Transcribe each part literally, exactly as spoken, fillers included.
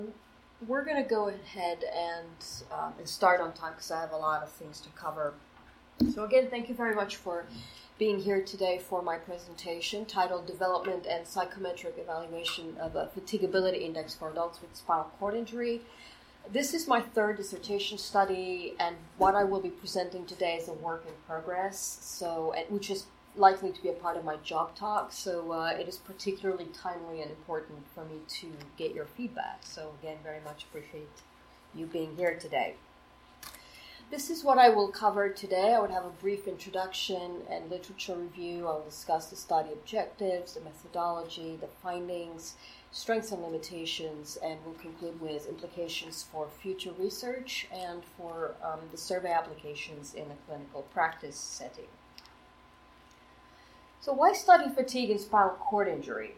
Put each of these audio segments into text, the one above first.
We're going to go ahead and, um, and start on time because I have a lot of things to cover. So again, thank you very much for being here today for my presentation titled Development and Psychometric Evaluation of a Fatigability Index for Adults with Spinal Cord Injury. This is my third dissertation study, and what I will be presenting today is a work in progress, so which is likely to be a part of my job talk, so uh, it is particularly timely and important for me to get your feedback. So again, very much appreciate you being here today. This is what I will cover today. I would have a brief introduction and literature review. I will discuss the study objectives, the methodology, the findings, strengths and limitations, and we'll conclude with implications for future research and for um, the survey applications in a clinical practice setting. So why study fatigue in spinal cord injury?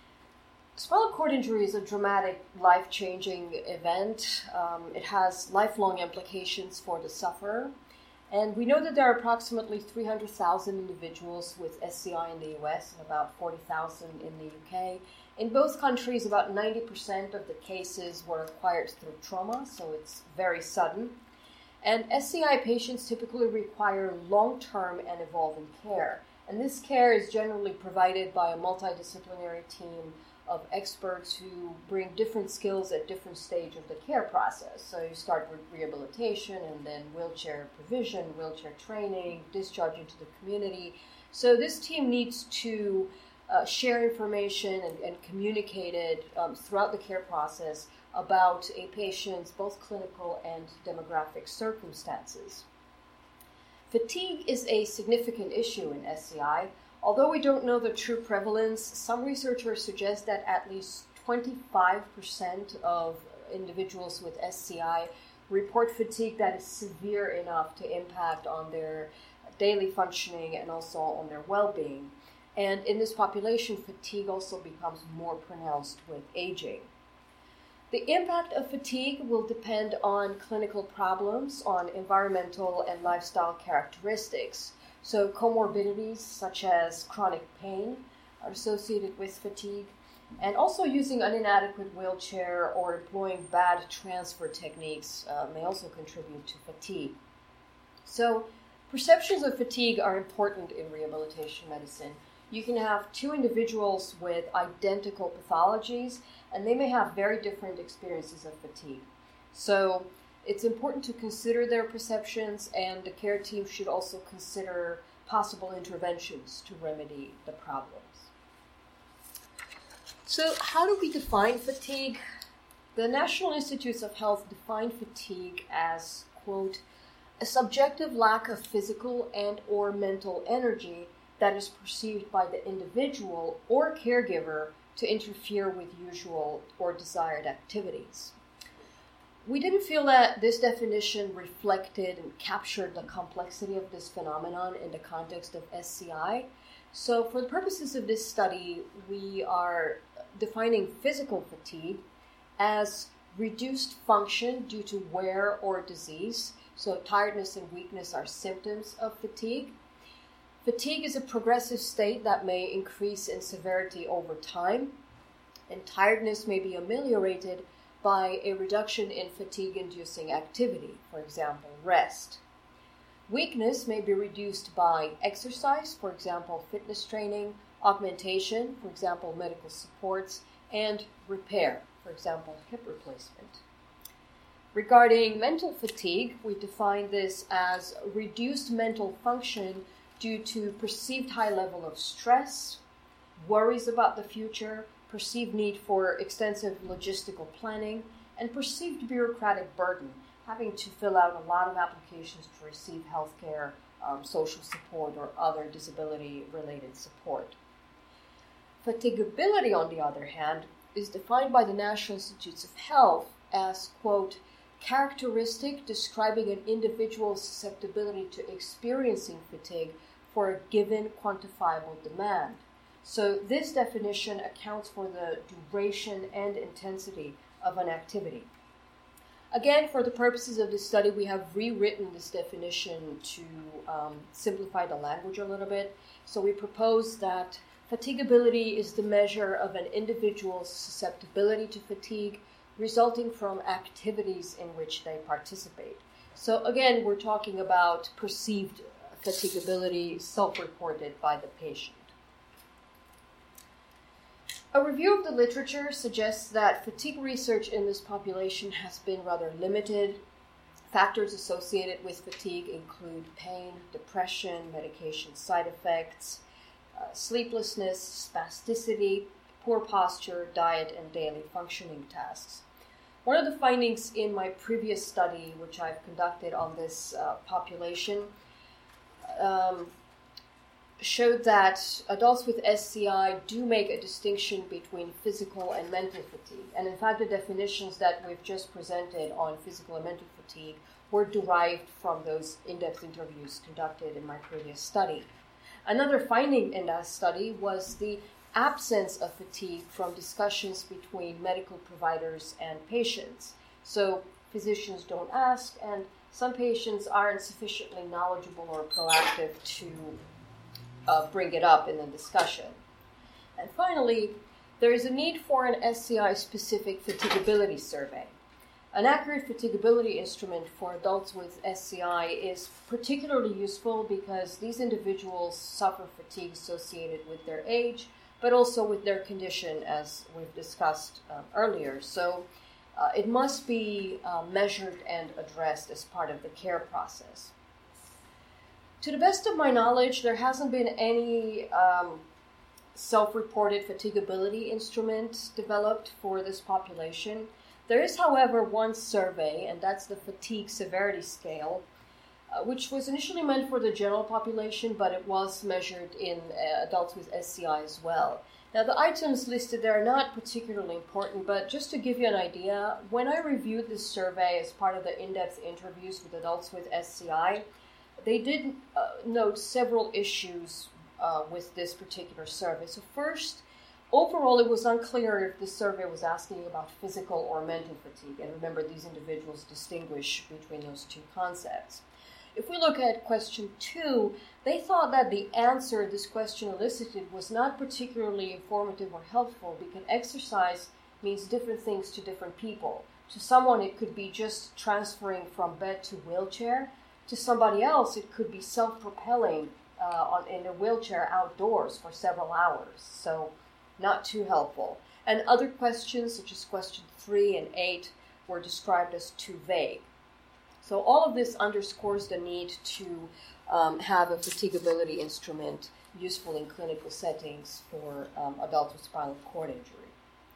Spinal cord injury is a dramatic, life-changing event. Um, it has lifelong implications for the sufferer. And we know that there are approximately three hundred thousand individuals with S C I in the U S and about forty thousand in the U K. In both countries, about ninety percent of the cases were acquired through trauma, so it's very sudden. And S C I patients typically require long-term and evolving care. And this care is generally provided by a multidisciplinary team of experts who bring different skills at different stages of the care process. So you start with rehabilitation and then wheelchair provision, wheelchair training, discharge into the community. So this team needs to uh, share information and, and communicate it um, throughout the care process about a patient's both clinical and demographic circumstances. Fatigue is a significant issue in S C I. Although we don't know the true prevalence, some researchers suggest that at least twenty-five percent of individuals with S C I report fatigue that is severe enough to impact on their daily functioning and also on their well-being. And in this population, fatigue also becomes more pronounced with aging. The impact of fatigue will depend on clinical problems, on environmental and lifestyle characteristics. So comorbidities such as chronic pain are associated with fatigue, and also using an inadequate wheelchair or employing bad transfer techniques uh, may also contribute to fatigue. So perceptions of fatigue are important in rehabilitation medicine. You can have two individuals with identical pathologies, and they may have very different experiences of fatigue. So it's important to consider their perceptions, and the care team should also consider possible interventions to remedy the problems. So how do we define fatigue? The National Institutes of Health define fatigue as, quote, a subjective lack of physical and or mental energy that is perceived by the individual or caregiver to interfere with usual or desired activities. We didn't feel that this definition reflected and captured the complexity of this phenomenon in the context of S C I. So for the purposes of this study, we are defining physical fatigue as reduced function due to wear or disease. So tiredness and weakness are symptoms of fatigue. Fatigue is a progressive state that may increase in severity over time, and tiredness may be ameliorated by a reduction in fatigue-inducing activity, for example, rest. Weakness may be reduced by exercise, for example, fitness training, augmentation, for example, medical supports, and repair, for example, hip replacement. Regarding mental fatigue, we define this as reduced mental function due to perceived high level of stress, worries about the future, perceived need for extensive logistical planning, and perceived bureaucratic burden, having to fill out a lot of applications to receive health care, um, social support, or other disability-related support. Fatigability, on the other hand, is defined by the National Institutes of Health as, quote, characteristic describing an individual's susceptibility to experiencing fatigue for a given quantifiable demand. So this definition accounts for the duration and intensity of an activity. Again, for the purposes of this study, we have rewritten this definition to um, simplify the language a little bit. So we propose that fatigability is the measure of an individual's susceptibility to fatigue resulting from activities in which they participate. So again, we're talking about perceived fatigability self-reported by the patient. A review of the literature suggests that fatigue research in this population has been rather limited. Factors associated with fatigue include pain, depression, medication side effects, uh, sleeplessness, spasticity, poor posture, diet, and daily functioning tasks. One of the findings in my previous study, which I've conducted on this uh, population, um, showed that adults with S C I do make a distinction between physical and mental fatigue. And in fact, the definitions that we've just presented on physical and mental fatigue were derived from those in-depth interviews conducted in my previous study. Another finding in that study was the absence of fatigue from discussions between medical providers and patients. So physicians don't ask, and some patients aren't sufficiently knowledgeable or proactive to uh, bring it up in the discussion. And finally, there is a need for an S C I-specific fatigability survey. An accurate fatigability instrument for adults with S C I is particularly useful because these individuals suffer fatigue associated with their age, but also with their condition, as we've discussed um, earlier. So uh, it must be uh, measured and addressed as part of the care process. To the best of my knowledge, there hasn't been any um, self-reported fatigability instrument developed for this population. There is, however, one survey, and that's the Fatigue Severity Scale, uh, which was initially meant for the general population, but it was measured in uh, adults with S C I as well. Now, the items listed there are not particularly important, but just to give you an idea, when I reviewed this survey as part of the in-depth interviews with adults with S C I, they did uh, note several issues uh, with this particular survey. So first, overall, it was unclear if the survey was asking about physical or mental fatigue. And remember, these individuals distinguish between those two concepts. If we look at question two, they thought that the answer this question elicited was not particularly informative or helpful because exercise means different things to different people. To someone, it could be just transferring from bed to wheelchair. To somebody else, it could be self-propelling uh, on, in a wheelchair outdoors for several hours. So not too helpful. And other questions, such as question three and eight, were described as too vague. So all of this underscores the need to um, have a fatigability instrument useful in clinical settings for um, adults with spinal cord injury.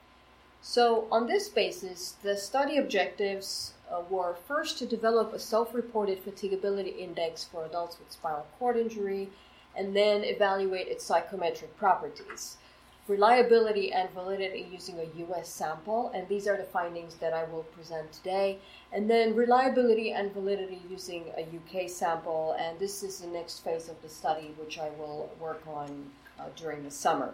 So on this basis, the study objectives uh, were first to develop a self-reported fatigability index for adults with spinal cord injury, and then evaluate its psychometric properties. Reliability and validity using a U S sample, and these are the findings that I will present today. And then reliability and validity using a U K sample, and this is the next phase of the study, which I will work on uh, during the summer.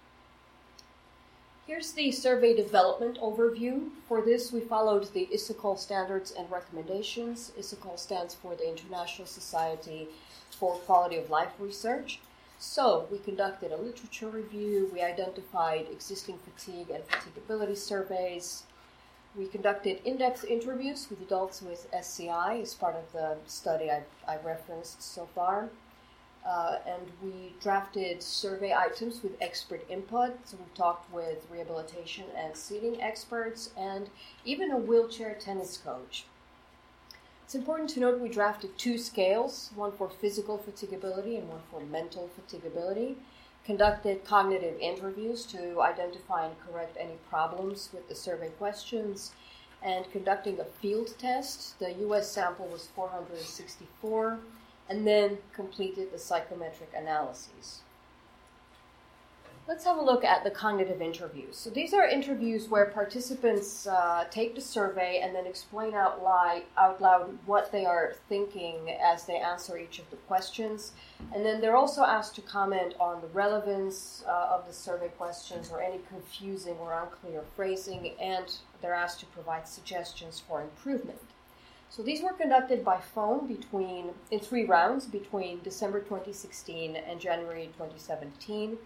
Here's the survey development overview. For this, we followed the I S O C L standards and recommendations. I S O C L stands for the International Society for Quality of Life Research. So we conducted a literature review, we identified existing fatigue and fatigability surveys, we conducted in-depth interviews with adults with S C I as part of the study I've, I've referenced so far, uh, and we drafted survey items with expert input. So we talked with rehabilitation and seating experts and even a wheelchair tennis coach. It's important to note we drafted two scales, one for physical fatigability and one for mental fatigability, conducted cognitive interviews to identify and correct any problems with the survey questions, and conducting a field test. The U S sample was four hundred sixty-four, and then completed the psychometric analyses. Let's have a look at the cognitive interviews. So these are interviews where participants uh, take the survey and then explain out, li- out loud what they are thinking as they answer each of the questions. And then they're also asked to comment on the relevance uh, of the survey questions or any confusing or unclear phrasing, and they're asked to provide suggestions for improvement. So these were conducted by phone between in three rounds between December twenty sixteen and January twenty seventeen.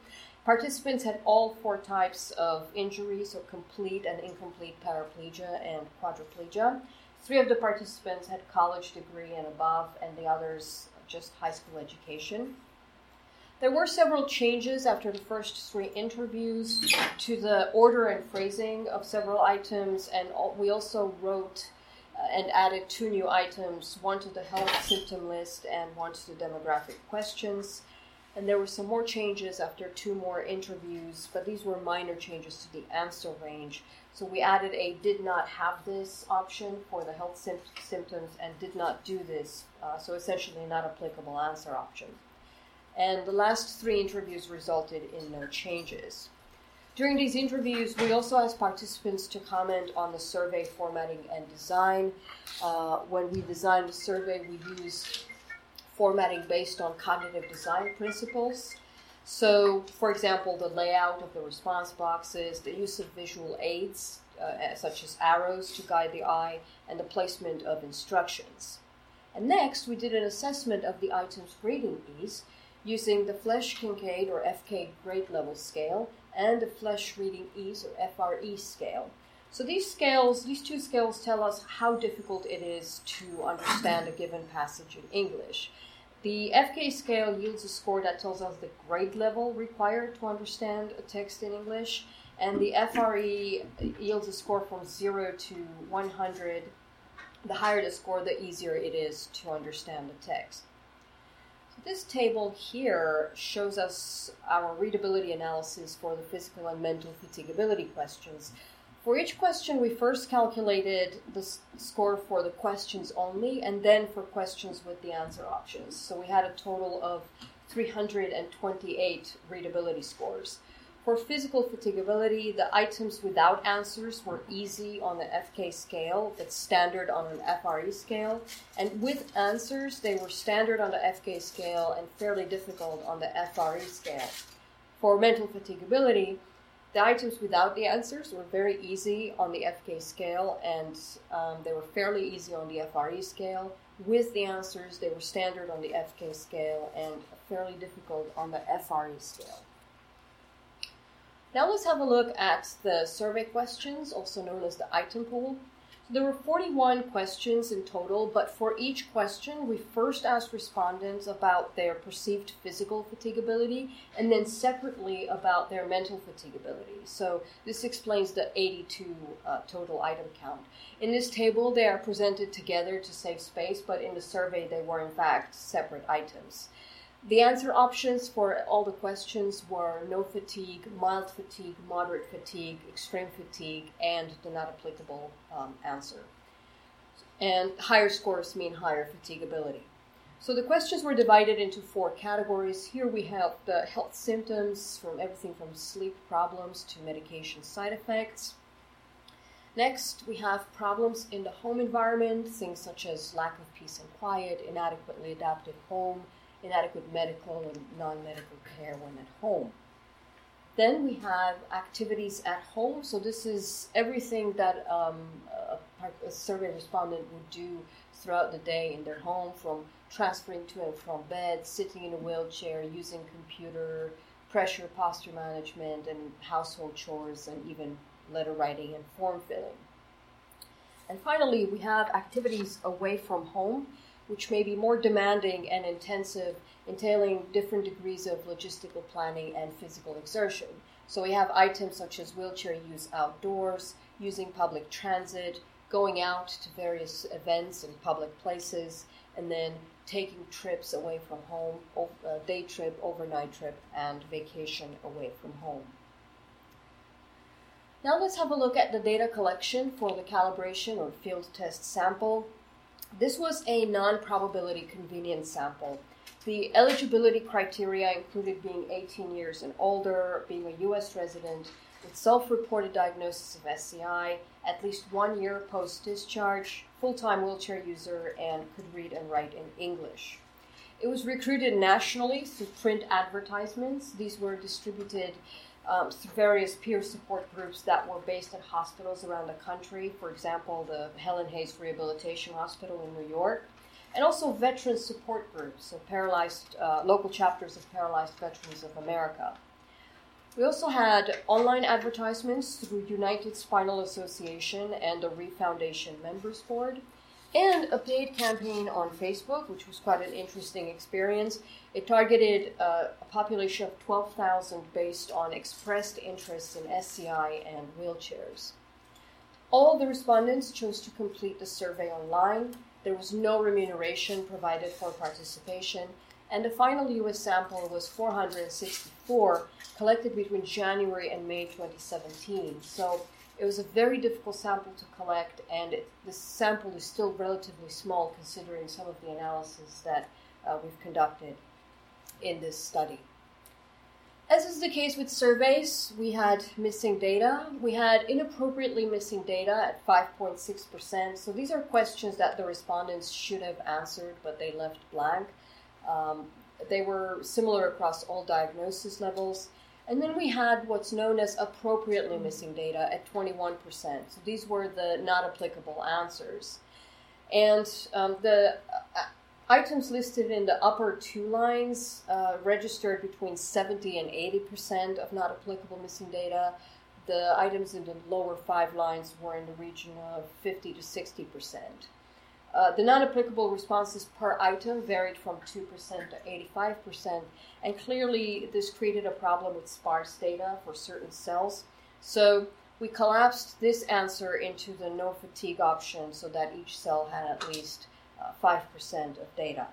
Participants had all four types of injuries, so complete and incomplete paraplegia and quadriplegia. Three of the participants had college degree and above, and the others just high school education. There were several changes after the first three interviews to the order and phrasing of several items, and we also wrote uh, and added two new items, one to the health symptom list and one to the demographic questions. And there were some more changes after two more interviews, but these were minor changes to the answer range. So we added a did not have this option for the health sim- symptoms and did not do this, uh, so essentially not applicable answer option. And the last three interviews resulted in no changes. During these interviews, we also asked participants to comment on the survey formatting and design. Uh, when we designed the survey, we used formatting based on cognitive design principles. So, for example, the layout of the response boxes, the use of visual aids, uh, such as arrows to guide the eye, and the placement of instructions. And next, we did an assessment of the item's grading ease using the Flesch-Kincaid or F K grade level scale and the Flesch reading ease or F R E scale. So these scales, these two scales tell us how difficult it is to understand a given passage in English. The F K scale yields a score that tells us the grade level required to understand a text in English, and the F R E yields a score from zero to one hundred. The higher the score, the easier it is to understand the text. So this table here shows us our readability analysis for the physical and mental fatigability questions. For each question, we first calculated the s- score for the questions only, and then for questions with the answer options. So we had a total of three hundred twenty-eight readability scores. For physical fatigability, the items without answers were easy on the F K scale, but standard on an F R E scale. And with answers, they were standard on the F K scale and fairly difficult on the F R E scale. For mental fatigability, the items without the answers were very easy on the F K scale, and um, they were fairly easy on the F R E scale. With the answers, they were standard on the F K scale and fairly difficult on the F R E scale. Now let's have a look at the survey questions, also known as the item pool. So there were forty-one questions in total, but for each question, we first asked respondents about their perceived physical fatigability, and then separately about their mental fatigability. So this explains the eighty-two uh, total item count. In this table, they are presented together to save space, but in the survey, they were in fact separate items. The answer options for all the questions were no fatigue, mild fatigue, moderate fatigue, extreme fatigue, and the not applicable um, answer. And higher scores mean higher fatigability. So the questions were divided into four categories. Here we have the health symptoms, from everything from sleep problems to medication side effects. Next, we have problems in the home environment, things such as lack of peace and quiet, inadequately adapted home, inadequate medical and non-medical care when at home. Then we have activities at home. So this is everything that um, a, a survey respondent would do throughout the day in their home, from transferring to and from bed, sitting in a wheelchair, using computer, pressure, posture management, and household chores, and even letter writing and form filling. And finally, we have activities away from home, which may be more demanding and intensive, entailing different degrees of logistical planning and physical exertion. So we have items such as wheelchair use outdoors, using public transit, going out to various events and public places, and then taking trips away from home, a day trip, overnight trip, and vacation away from home. Now let's have a look at the data collection for the calibration or field test sample. This was a non-probability convenience sample. The eligibility criteria included being eighteen years and older, being a U S resident with self-reported diagnosis of S C I, at least one year post-discharge, full-time wheelchair user, and could read and write in English. It was recruited nationally through print advertisements. These were distributed Um, through various peer support groups that were based at hospitals around the country, for example, the Helen Hayes Rehabilitation Hospital in New York, and also veteran support groups, so paralyzed, uh, local chapters of Paralyzed Veterans of America. We also had online advertisements through United Spinal Association and the Reef Foundation Members Board, and a paid campaign on Facebook, which was quite an interesting experience. It targeted uh, a population of twelve thousand based on expressed interest in S C I and wheelchairs. All the respondents chose to complete the survey online. There was no remuneration provided for participation, and the final U S sample was four hundred sixty-four, collected between January and May twenty seventeen. So it was a very difficult sample to collect, and it, this sample is still relatively small considering some of the analysis that uh, we've conducted in this study. As is the case with surveys, we had missing data. We had inappropriately missing data at five point six percent. So these are questions that the respondents should have answered, but they left blank. Um, they were similar across all diagnosis levels. And then we had what's known as appropriately missing data at twenty-one percent. So these were the not applicable answers. And um, the uh, items listed in the upper two lines uh, registered between seventy and eighty percent of not applicable missing data. The items in the lower five lines were in the region of fifty to sixty percent. Uh, the non-applicable responses per item varied from two percent to eighty-five percent, and clearly this created a problem with sparse data for certain cells. So we collapsed this answer into the no fatigue option so that each cell had at least uh, five percent of data.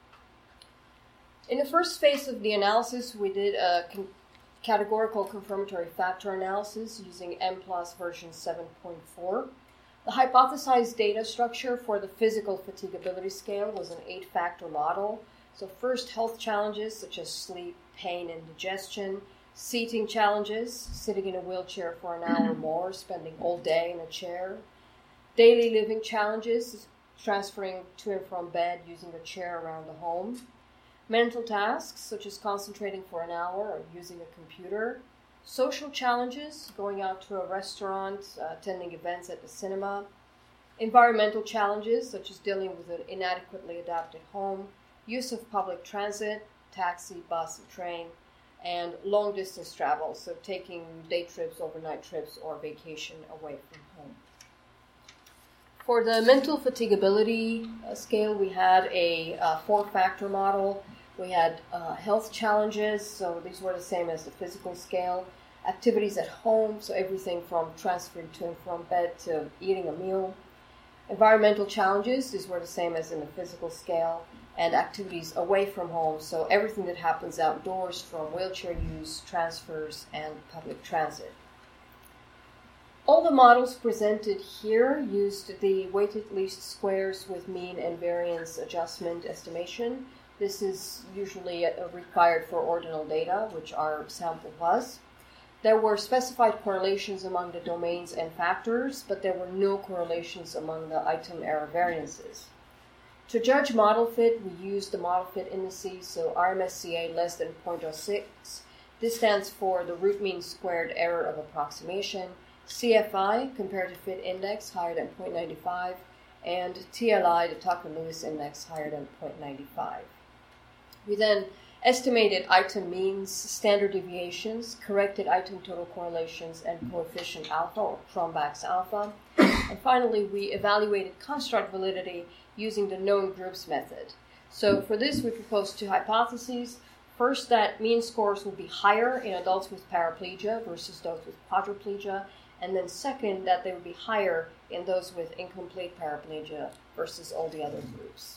In the first phase of the analysis, we did a con- categorical confirmatory factor analysis using M plus version seven point four. The hypothesized data structure for the physical fatigability scale was an eight-factor model. So first, health challenges such as sleep, pain, and digestion. Seating challenges, sitting in a wheelchair for an hour or more, spending all day in a chair. Daily living challenges, transferring to and from bed using a chair around the home. Mental tasks, such as concentrating for an hour or using a computer. Social challenges, going out to a restaurant, uh, attending events at the cinema. Environmental challenges, such as dealing with an inadequately adapted home. Use of public transit, taxi, bus, and train. And long-distance travel, so taking day trips, overnight trips, or vacation away from home. For the mental fatigability uh, scale, we had a uh, four-factor model. We had uh, health challenges, so these were the same as the physical scale. Activities at home, so everything from transferring to and from bed to eating a meal. Environmental challenges, these were the same as in the physical scale. And activities away from home, so everything that happens outdoors from wheelchair use, transfers, and public transit. All the models presented here used the weighted least squares with mean and variance adjustment estimation. This is usually required for ordinal data, which our sample was. There were specified correlations among the domains and factors, but there were no correlations among the item error variances. To judge model fit, we used the model fit indices, so R M S C A less than zero point zero six. This stands for the root mean squared error of approximation. C F I, comparative fit index, higher than zero point nine five. And T L I, the Tucker-Lewis index, higher than zero point nine five. We then estimated item means, standard deviations, corrected item total correlations, and coefficient alpha, or Cronbach's alpha. And finally, we evaluated construct validity using the known groups method. So for this, we proposed two hypotheses. First, that mean scores would be higher in adults with paraplegia versus those with quadriplegia. And then second, that they would be higher in those with incomplete paraplegia versus all the other groups.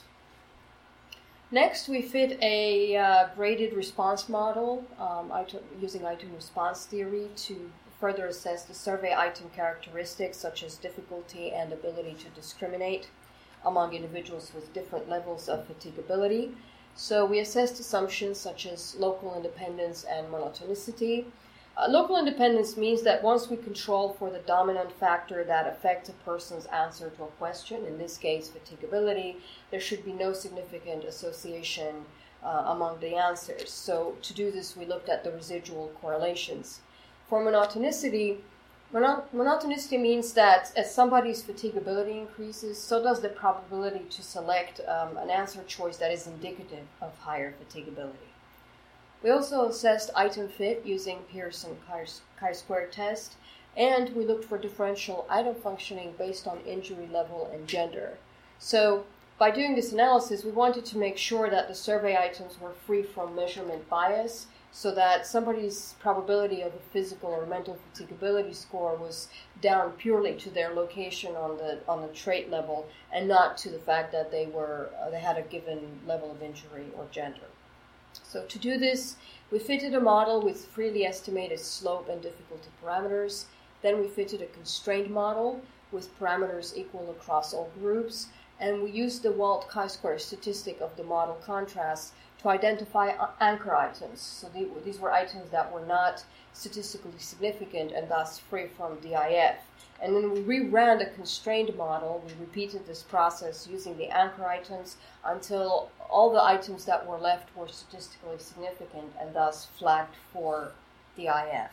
Next, we fit a uh, graded response model um, item, using item response theory to further assess the survey item characteristics such as difficulty and ability to discriminate among individuals with different levels of fatigability. So we assessed assumptions such as local independence and monotonicity. Uh, local independence means that once we control for the dominant factor that affects a person's answer to a question, in this case fatigability, there should be no significant association uh, among the answers. So to do this, we looked at the residual correlations. For monotonicity, mono- monotonicity means that as somebody's fatigability increases, so does the probability to select um, an answer choice that is indicative of higher fatigability. We also assessed item fit using Pearson chi-square test, and we looked for differential item functioning based on injury level and gender. So by doing this analysis, we wanted to make sure that the survey items were free from measurement bias, so that somebody's probability of a physical or mental fatigability score was down purely to their location on the on the trait level, and not to the fact that they were uh, they had a given level of injury or gender. So to do this, we fitted a model with freely estimated slope and difficulty parameters. Then we fitted a constrained model with parameters equal across all groups, and we used the Wald chi-square statistic of the model contrast to identify anchor items. So the, these were items that were not statistically significant and thus free from D I F. And then we reran the constrained model. We repeated this process using the anchor items until all the items that were left were statistically significant and thus flagged for D I F.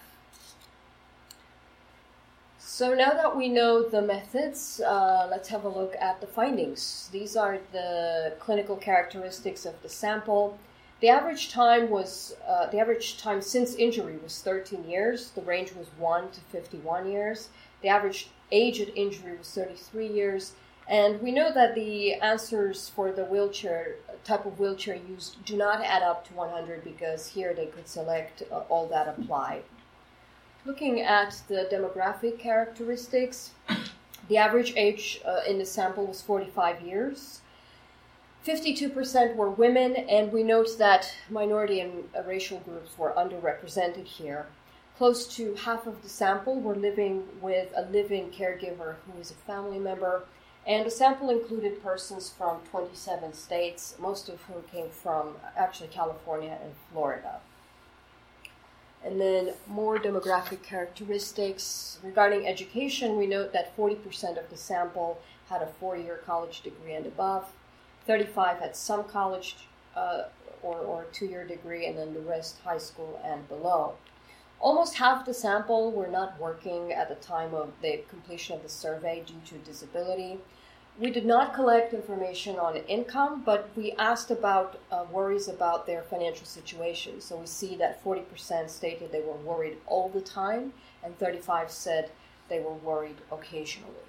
So now that we know the methods, uh, let's have a look at the findings. These are the clinical characteristics of the sample. The average time was uh, the average time since injury was thirteen years. The range was one to fifty-one years. The average age at injury was thirty-three years. And we know that the answers for the wheelchair type of wheelchair used do not add up to one hundred, because here they could select uh, all that apply. Looking at the demographic characteristics, the average age uh, in the sample was forty-five years. fifty-two percent were women, and we note that minority and uh, racial groups were underrepresented here. Close to half of the sample were living with a live-in caregiver who is a family member, and the sample included persons from twenty-seven states, most of whom came from actually California and Florida. And then more demographic characteristics. Regarding education, we note that forty percent of the sample had a four-year college degree and above, thirty-five had some college uh, or, or two-year degree, and then the rest high school and below. Almost half the sample were not working at the time of the completion of the survey due to disability. We did not collect information on income, but we asked about uh, worries about their financial situation. So we see that forty percent stated they were worried all the time, and thirty-five said they were worried occasionally.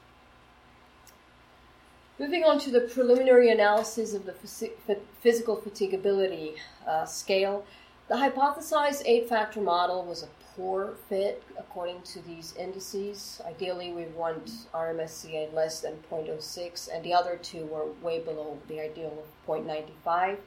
Moving on to the preliminary analysis of the phys- physical fatigability uh, scale, the hypothesized eight-factor model was a poor fit according to these indices. Ideally, we want R M S C A less than zero point zero six, and the other two were way below the ideal of zero point nine five.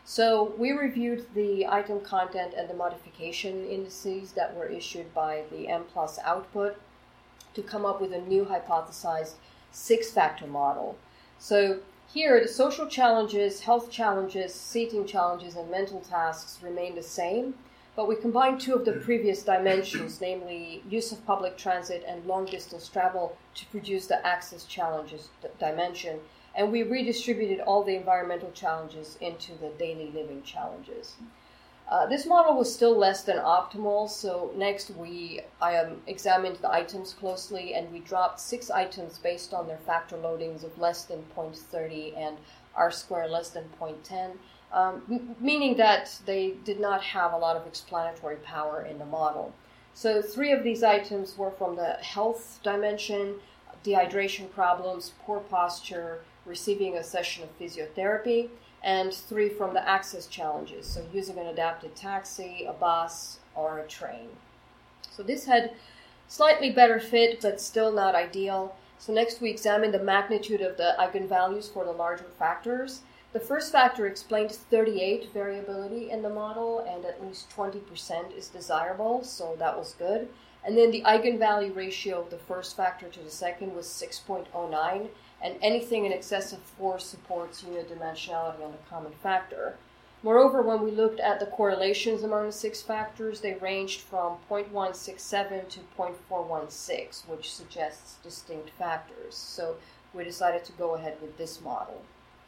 So we reviewed the item content and the modification indices that were issued by the M plus output to come up with a new hypothesized six-factor model. So here, the social challenges, health challenges, seating challenges, and mental tasks remain the same, but we combined two of the previous dimensions, namely use of public transit and long-distance travel, to produce the access challenges d- dimension, and we redistributed all the environmental challenges into the daily living challenges. Uh, this model was still less than optimal, so next we I, um, examined the items closely, and we dropped six items based on their factor loadings of less than zero point three and R-square less than zero point one zero, um, m- meaning that they did not have a lot of explanatory power in the model. So three of these items were from the health dimension: dehydration problems, poor posture, receiving a session of physiotherapy, and three from the access challenges, so using an adapted taxi, a bus, or a train. So this had slightly better fit, but still not ideal. So next we examined the magnitude of the eigenvalues for the larger factors. The first factor explained thirty-eight variability in the model, and at least twenty percent is desirable, so that was good. And then the eigenvalue ratio of the first factor to the second was six point zero nine, and anything in excess of four supports unidimensionality on the common factor. Moreover, when we looked at the correlations among the six factors, they ranged from zero point one six seven to zero point four one six, which suggests distinct factors. So we decided to go ahead with this model.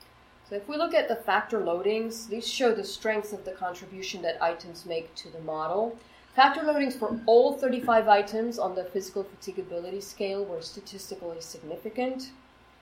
So if we look at the factor loadings, these show the strength of the contribution that items make to the model. Factor loadings for all thirty-five items on the physical fatigability scale were statistically significant.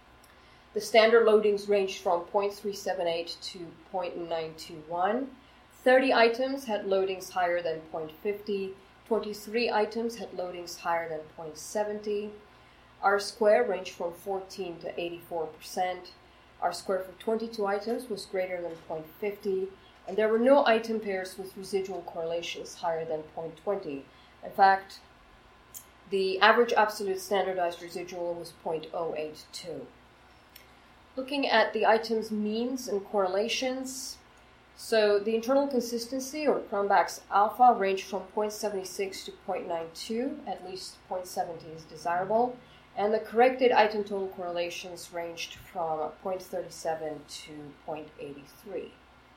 The standard loadings ranged from zero point three seven eight to zero point nine two one. thirty items had loadings higher than zero point five zero. twenty-three items had loadings higher than zero point seven zero. R-square ranged from fourteen to eighty-four percent. R-square for twenty-two items was greater than zero point five zero. And there were no item pairs with residual correlations higher than zero point two zero. In fact, the average absolute standardized residual was zero point zero eight two. Looking at the items' means and correlations, so the internal consistency, or Cronbach's alpha, ranged from zero point seven six to zero point nine two, at least zero point seven zero is desirable, and the corrected item total correlations ranged from zero point three seven to zero point eight three.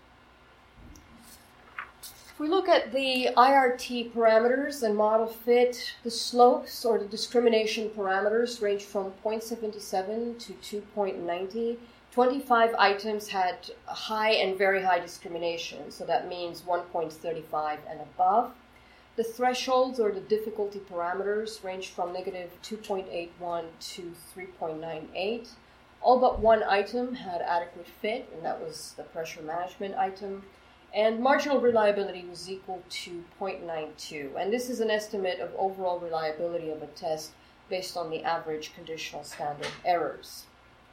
If we look at the I R T parameters and model fit, the slopes or the discrimination parameters range from zero point seven seven to two point nine zero. twenty-five items had high and very high discrimination, so that means one point three five and above. The thresholds or the difficulty parameters range from negative two point eight one to three point nine eight. All but one item had adequate fit, and that was the pressure management item. And marginal reliability was equal to zero point nine two. And this is an estimate of overall reliability of a test based on the average conditional standard errors.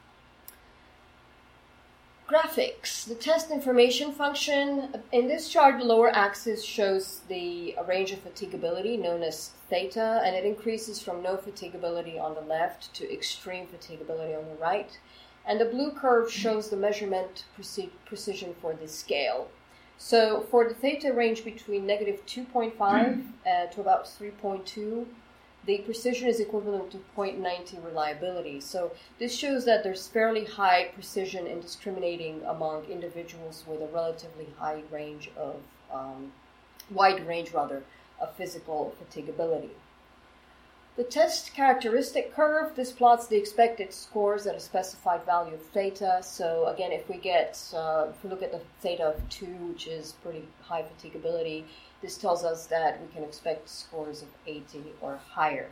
Graphics. The test information function. In this chart, the lower axis shows the range of fatigability, known as theta, and it increases from no fatigability on the left to extreme fatigability on the right. And the blue curve shows the measurement preci- precision for this scale. So for the theta range between negative two point five uh, to about three point two, the precision is equivalent to zero point nine zero reliability. So this shows that there's fairly high precision in discriminating among individuals with a relatively high range of, um, wide range rather, of physical fatigability. The test characteristic curve, this plots the expected scores at a specified value of theta. So again, if we get, uh, if we look at the theta of two, which is pretty high fatigability, this tells us that we can expect scores of eighty or higher.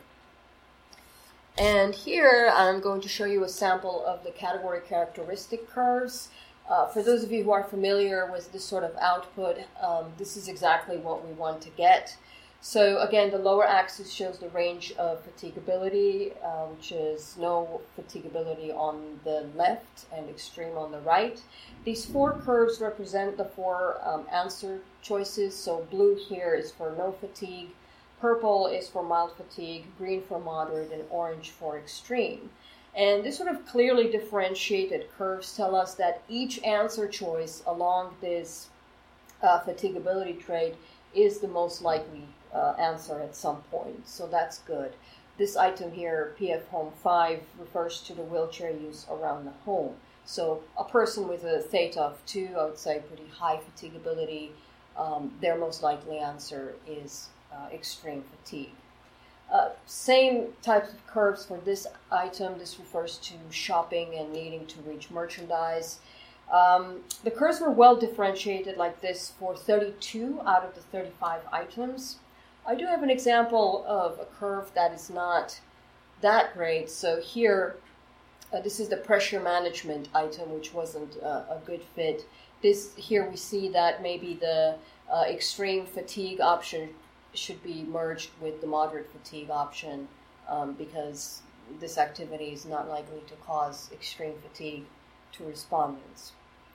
And here I'm going to show you a sample of the category characteristic curves. Uh, for those of you who are familiar with this sort of output, um, this is exactly what we want to get. So again, the lower axis shows the range of fatigability, uh, which is no fatigability on the left and extreme on the right. These four curves represent the four um, answer choices. So blue here is for no fatigue, purple is for mild fatigue, green for moderate, and orange for extreme. And this sort of clearly differentiated curves tell us that each answer choice along this uh, fatigability trait is the most likely uh, answer at some point. So that's good. This item here, P F Home five, refers to the wheelchair use around the home. So a person with a theta of two, I would say pretty high fatigability, um, their most likely answer is uh, extreme fatigue. Uh, same types of curves for this item. This refers to shopping and needing to reach merchandise. Um, the curves were well differentiated like this for thirty-two out of the thirty-five items. I do have an example of a curve that is not that great. So here, uh, this is the pressure management item, which wasn't uh, a good fit. This here we see that maybe the uh, extreme fatigue option should be merged with the moderate fatigue option um, because this activity is not likely to cause extreme fatigue to respondents.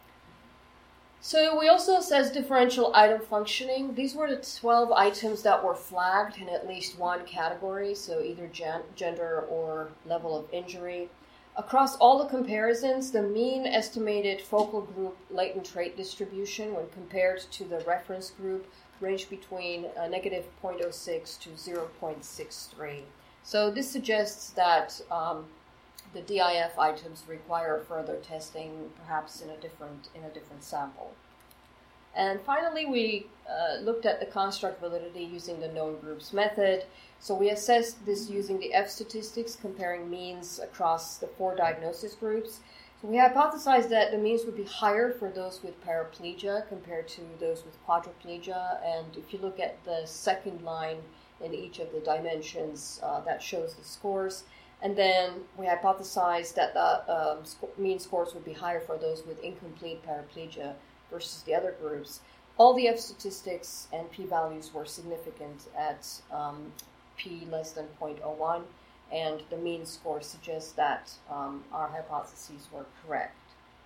So we also assess differential item functioning. These were the twelve items that were flagged in at least one category, so either gen- gender or level of injury. Across all the comparisons, the mean estimated focal group latent trait distribution when compared to the reference group ranged between uh, negative zero point zero six to zero point six three. So this suggests that um, the D I F items require further testing, perhaps in a different in a different sample. And finally, we uh, looked at the construct validity using the known groups method. So we assessed this using the F statistics, comparing means across the four diagnosis groups. So we hypothesized that the means would be higher for those with paraplegia compared to those with quadriplegia. And if you look at the second line in each of the dimensions, uh, that shows the scores. And then we hypothesized that the um, sc- mean scores would be higher for those with incomplete paraplegia versus the other groups. all the F statistics and p-values were significant at um, p less than zero point zero one, and the mean score suggests that um, our hypotheses were correct.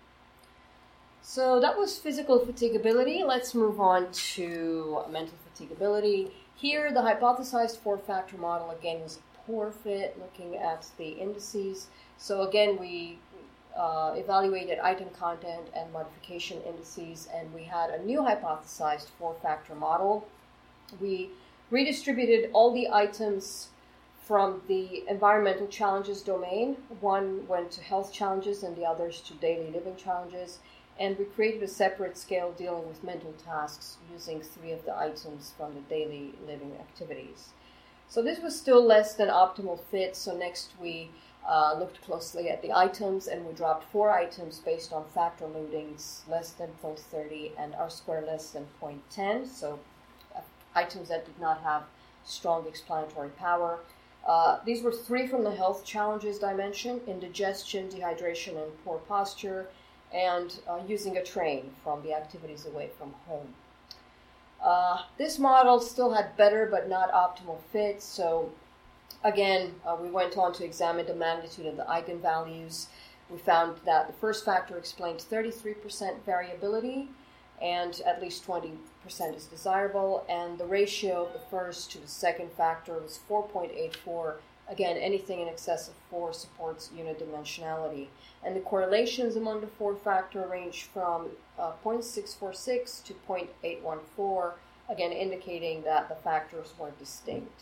So that was physical fatigability. Let's move on to mental fatigability. Here, the hypothesized four-factor model, again, was a poor fit, looking at the indices. So again, we uh, evaluated item content and modification indices, and we had a new hypothesized four-factor model. We redistributed all the items from the environmental challenges domain. One went to health challenges and the others to daily living challenges. And we created a separate scale dealing with mental tasks using three of the items from the daily living activities. So this was still less than optimal fit, so next we uh, looked closely at the items, and we dropped four items based on factor loadings less than zero point three zero and R-square less than zero point one zero, so uh, items that did not have strong explanatory power. Uh, these were three from the health challenges dimension: indigestion, dehydration, and poor posture, and uh, using a train from the activities away from home. Uh, this model still had better but not optimal fit, so again, uh, we went on to examine the magnitude of the eigenvalues. We found that the first factor explained thirty-three percent variability, and at least twenty percent is desirable, and the ratio of the first to the second factor was four point eight four. Again, anything in excess of four supports unidimensionality. And the correlations among the four-factor range from uh, zero point six four six to zero point eight one four, again indicating that the factors were distinct.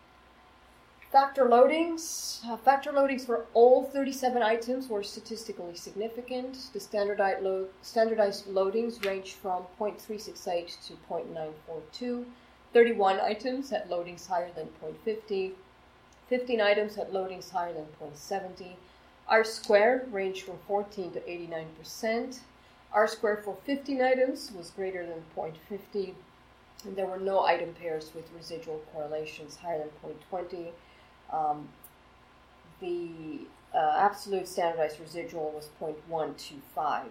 Factor loadings. Uh, factor loadings for all thirty-seven items were statistically significant. The standardized, lo- standardized loadings ranged from zero point three six eight to zero point nine four two. thirty-one items had loadings higher than zero point five zero. fifteen items had loadings higher than zero point seven zero. R-square ranged from fourteen to eighty-nine percent. R-square for fifteen items was greater than zero point five zero. And there were no item pairs with residual correlations higher than zero point two zero. Um, the uh, absolute standardized residual was zero point one two five.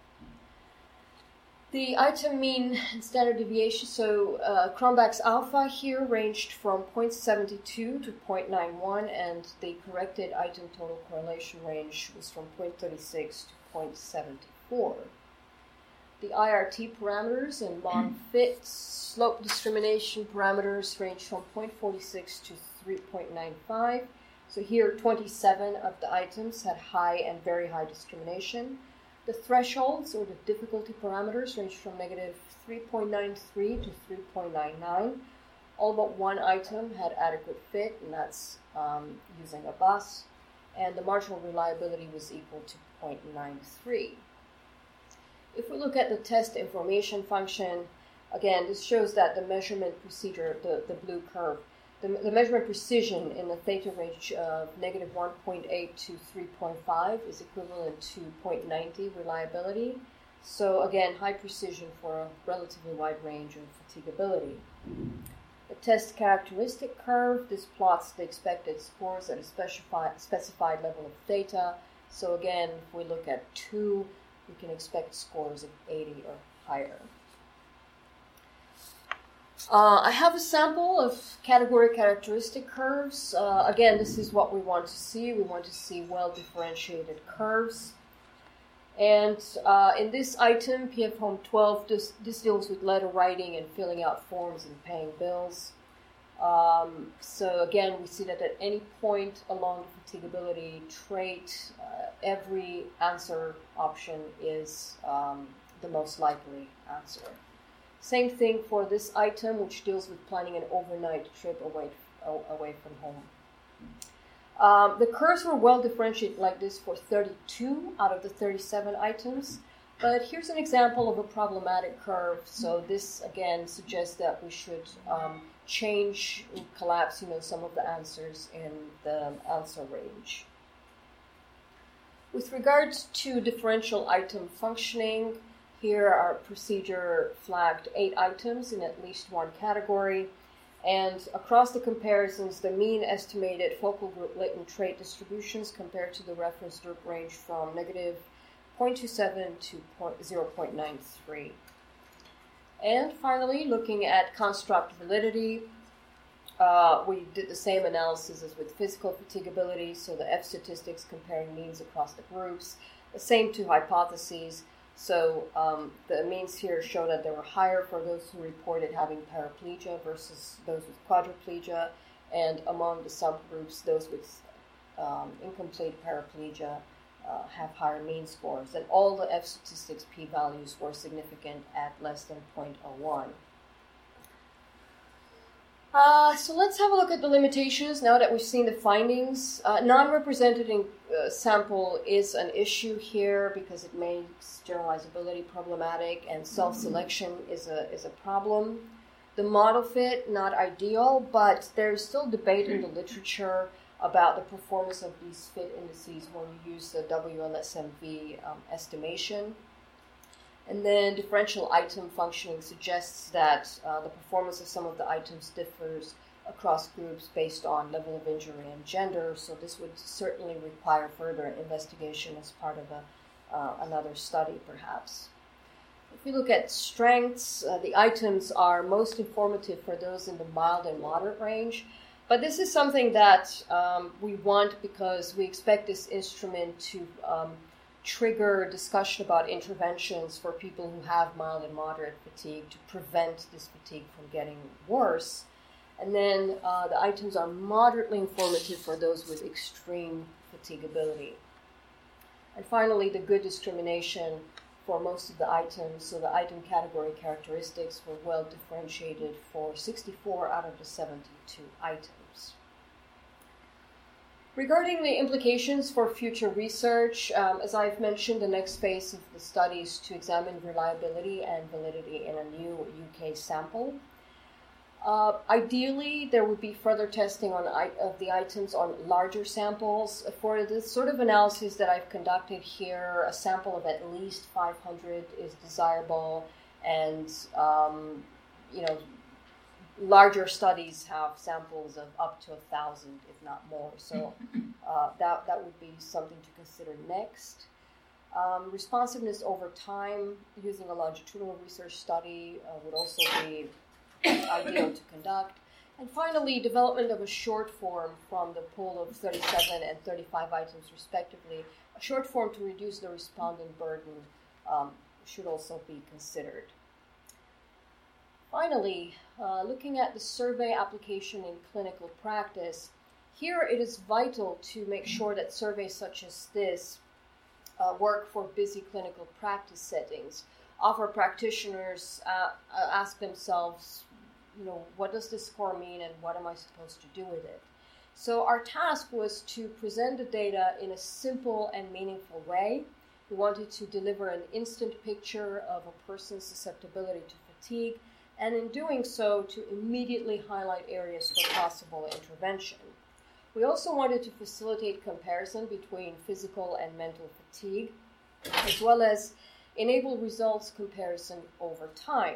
The item mean and standard deviation, so uh, Cronbach's alpha here ranged from zero point seven two to zero point nine one, and the corrected item total correlation range was from zero point three six to zero point seven four. The I R T parameters and MONFIT slope discrimination parameters range from zero point four six to three point nine five. So here, twenty-seven of the items had high and very high discrimination. The thresholds, or the difficulty parameters, range from negative three point nine three to three point nine nine. All but one item had adequate fit, and that's um, using a bus. And the marginal reliability was equal to zero point nine three. If we look at the test information function, again, this shows that the measurement procedure, the, the blue curve, the, the measurement precision in the theta range of negative one point eight to three point five is equivalent to zero point nine zero reliability. So again, high precision for a relatively wide range of fatigability. The test characteristic curve, this plots the expected scores at a specified, specified level of theta. So again, if we look at two, we can expect scores of eighty or higher. Uh, I have a sample of category characteristic curves. Uh, again, this is what we want to see. We want to see well-differentiated curves. And uh, in this item, P F Home twelve, this, this deals with letter writing and filling out forms and paying bills. Um, so again, we see that at any point along the fatigability trait, uh, every answer option is um, the most likely answer. Same thing for this item, which deals with planning an overnight trip away, away from home. Um, the curves were well differentiated like this for thirty-two out of the thirty-seven items, but here's an example of a problematic curve. So this, again, suggests that we should um, change, collapse, you know, some of the answers in the answer range. With regards to differential item functioning, here our procedure flagged eight items in at least one category, and across the comparisons, the mean estimated focal group latent trait distributions compared to the reference group range from negative zero point two seven to zero point nine three. And finally, looking at construct validity, uh, we did the same analysis as with physical fatigability, so the F statistics comparing means across the groups, the same two hypotheses. So um, the means here show that they were higher for those who reported having paraplegia versus those with quadriplegia, and among the subgroups, those with um, incomplete paraplegia uh, have higher mean scores. And all the F statistics p-values were significant at less than zero point zero one. Uh, so let's have a look at the limitations now that we've seen the findings. Uh, non-representative uh, sample is an issue here because it makes generalizability problematic, and self-selection is a is a problem. The model fit, not ideal, but there's still debate in the literature about the performance of these fit indices when you use the W L S M V um, estimation. And then differential item functioning suggests that uh, the performance of some of the items differs across groups based on level of injury and gender, so this would certainly require further investigation as part of a, uh, another study, perhaps. If we look at strengths, uh, the items are most informative for those in the mild and moderate range, but this is something that um, we want because we expect this instrument to um, trigger discussion about interventions for people who have mild and moderate fatigue to prevent this fatigue from getting worse. And then uh, the items are moderately informative for those with extreme fatigability. And finally, the good discrimination for most of the items. So the item category characteristics were well differentiated for sixty-four out of the seventy-two items. Regarding the implications for future research, um, as I've mentioned, the next phase of the study is to examine reliability and validity in a new U K sample. Uh, ideally, there would be further testing on of the items on larger samples. For this sort of analysis that I've conducted here, a sample of at least five hundred is desirable, and um, you know, larger studies have samples of up to a thousand, if not more. So uh, that that would be something to consider next. Um, responsiveness over time using a longitudinal research study uh, would also be ideal to conduct. And finally, development of a short form from the pool of thirty-seven and thirty-five items respectively. A short form to reduce the respondent burden um, should also be considered. Finally, uh, looking at the survey application in clinical practice, here it is vital to make sure that surveys such as this uh, work for busy clinical practice settings. Often practitioners uh, ask themselves, you know, what does this score mean and what am I supposed to do with it? So our task was to present the data in a simple and meaningful way. We wanted to deliver an instant picture of a person's susceptibility to fatigue, and in doing so, to immediately highlight areas for possible intervention. We also wanted to facilitate comparison between physical and mental fatigue, as well as enable results comparison over time.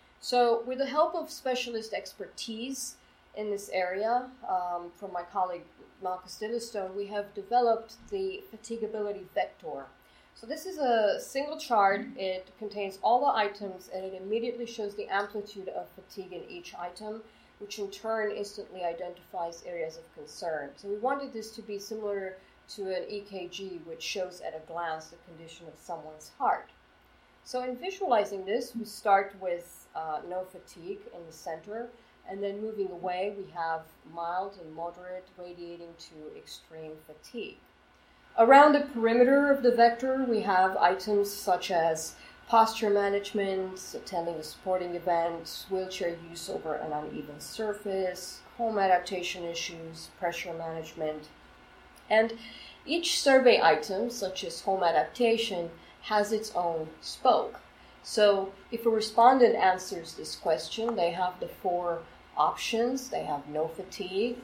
So with the help of specialist expertise in this area, um, from my colleague Marcus Dillestone, we have developed the fatigability vector. So this is a single chart. It contains all the items, and it immediately shows the amplitude of fatigue in each item, which in turn instantly identifies areas of concern. So we wanted this to be similar to an E K G, which shows at a glance the condition of someone's heart. So in visualizing this, we start with uh, no fatigue in the center, and then moving away, we have mild and moderate radiating to extreme fatigue. Around the perimeter of the vector, we have items such as posture management, attending a sporting event, wheelchair use over an uneven surface, home adaptation issues, pressure management. And each survey item, such as home adaptation, has its own spoke. So if a respondent answers this question, they have the four options. They have no fatigue,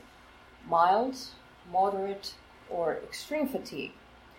mild, moderate, or extreme fatigue.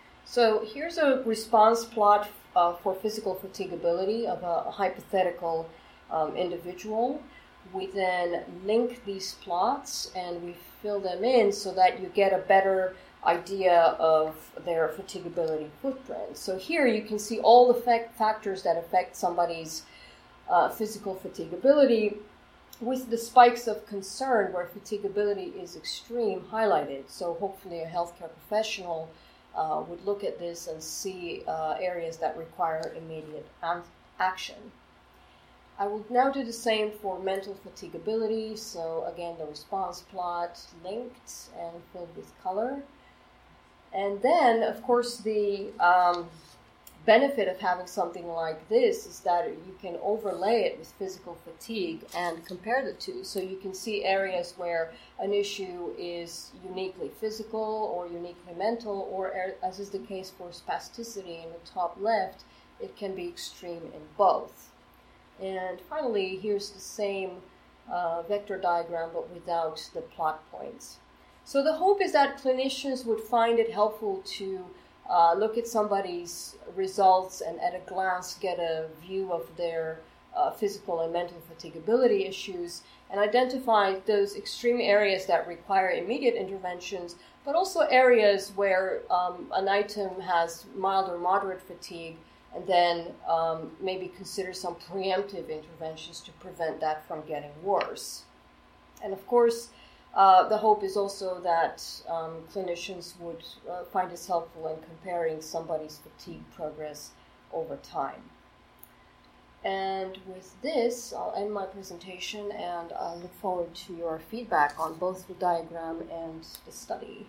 So here's a response plot uh, for physical fatigability of a, a hypothetical um, individual. We then link these plots and we fill them in so that you get a better idea of their fatigability footprint. So here you can see all the fact factors that affect somebody's uh, physical fatigability, with the spikes of concern where fatigability is extreme highlighted. So hopefully a healthcare professional uh, would look at this and see uh, areas that require immediate an- action. I will now do the same for mental fatigability. So again, the response plot linked and filled with color. And then, of course, the um, benefit of having something like this is that you can overlay it with physical fatigue and compare the two. So you can see areas where an issue is uniquely physical or uniquely mental, or as is the case for spasticity in the top left, it can be extreme in both. And finally, here's the same uh, vector diagram, but without the plot points. So the hope is that clinicians would find it helpful to uh, look at somebody's results and at a glance get a view of their uh, physical and mental fatigability issues and identify those extreme areas that require immediate interventions, but also areas where um, an item has mild or moderate fatigue, and then um, maybe consider some preemptive interventions to prevent that from getting worse. And of course, uh, the hope is also that um, clinicians would uh, find this helpful in comparing somebody's fatigue progress over time. And with this, I'll end my presentation, and I look forward to your feedback on both the diagram and the study.